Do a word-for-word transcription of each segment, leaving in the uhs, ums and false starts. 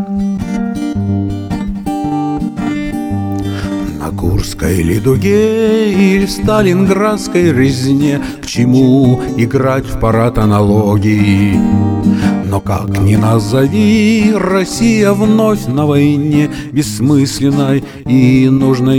На Курской ли дуге или сталинградской резне к чему играть в парад аналогий? Но как ни назови, Россия вновь на войне, бессмысленной и нужной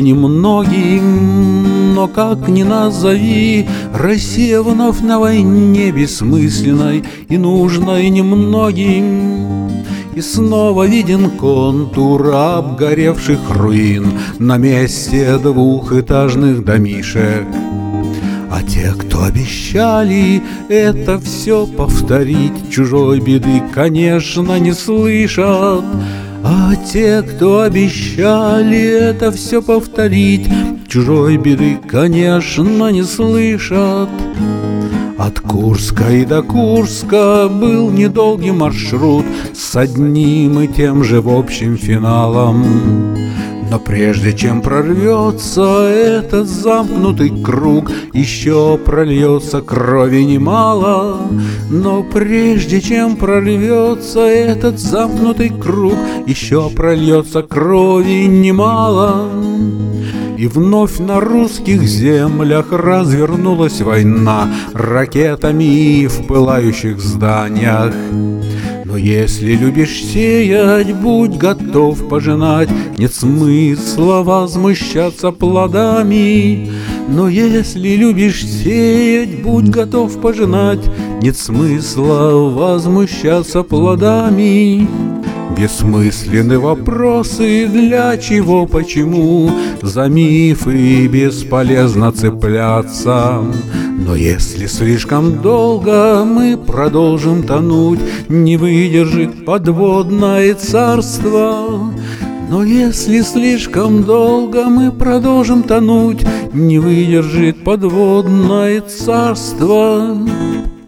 немногим. Но как ни назови, Россия вновь на войне, бессмысленной и нужной немногим. И снова виден контур обгоревших руин на месте двухэтажных домишек. А те, кто обещали это все повторить, чужой беды, конечно, не слышат. А те, кто обещали это все повторить, чужой беды, конечно, не слышат. От Курска и до Курска был недолгий маршрут с одним и тем же в общем финалом. Но прежде чем прорвется этот замкнутый круг, еще прольется крови немало. Но прежде чем прорвется этот замкнутый круг, еще прольется крови немало. И вновь на русских землях развернулась война ракетами в пылающих зданиях. Но если любишь сеять, будь готов пожинать, нет смысла возмущаться плодами. Но если любишь сеять, будь готов пожинать, нет смысла возмущаться плодами. Бессмысленны вопросы для чего, почему, за мифы бесполезно цепляться. Но если слишком долго мы продолжим тонуть, не выдержит подводное царство. Но если слишком долго мы продолжим тонуть, не выдержит подводное царство.